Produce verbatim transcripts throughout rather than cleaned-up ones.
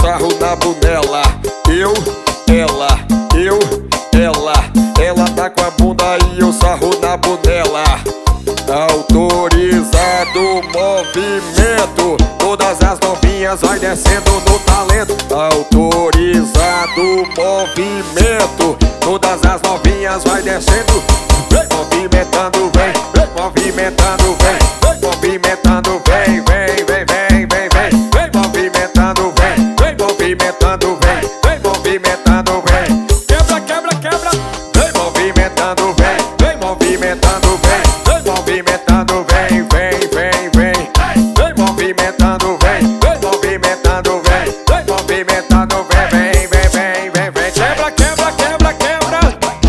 sarro na bunela. Eu, ela, eu, ela. Ela tá com a bunda e eu sarro na bunela. Autorizado o movimento, todas as novinhas vai descendo no talento. Autorizado o movimento, todas as novinhas vai descendo. Vem movimentando, vem, vem movimentando, vem, vem movimentando, vem, vem, vem, vem, vem, vem, vem movimentando, vem, vem movimentando, vem, vem movimentando, vem. Quebra, quebra, quebra, vem movimentando, vem, vem movimentando, vem, vem movimentando, vem, vem, vem, vem, vem movimentando, vem, vem movimentando, vem, vem movimentando, vem, vem, vem, vem, vem, vem. Quebra, quebra, quebra, quebra.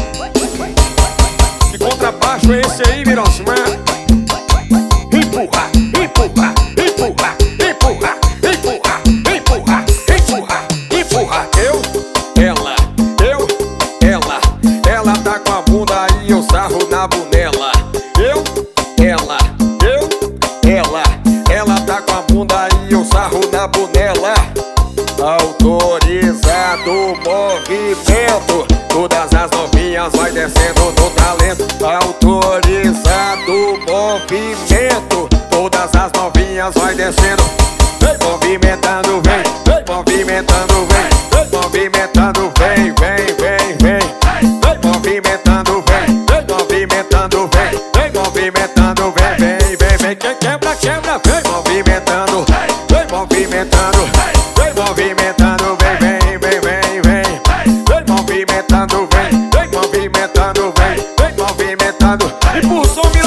Que contrabaixo é esse aí, Mirosma? Empurra, empurra, empurra, empurra, empurra, empurra, empurra, empurra. Eu, ela, eu, ela. Ela tá com a bunda e eu sarro na bunela. Eu, ela, eu, ela. Ela tá com a bunda e eu sarro na bunela. Autorizado o movimento, todas as novinhas vai descendo no talento. Autorizado o movimento, todas as novinhas vai descendo. Vem movimentando, vem, vem movimentando, vem, vem movimentando, vem, vem, vem, vem, vem movimentando, vem, vem movimentando, vem, vem movimentando, vem, vem, vem, vem. Quem quebra, quebra, vem movimentando, vem movimentando, vem movimentando, vem, vem, vem, vem, vem, vem movimentando, vem, vem movimentando, vem, vem movimentando. E por som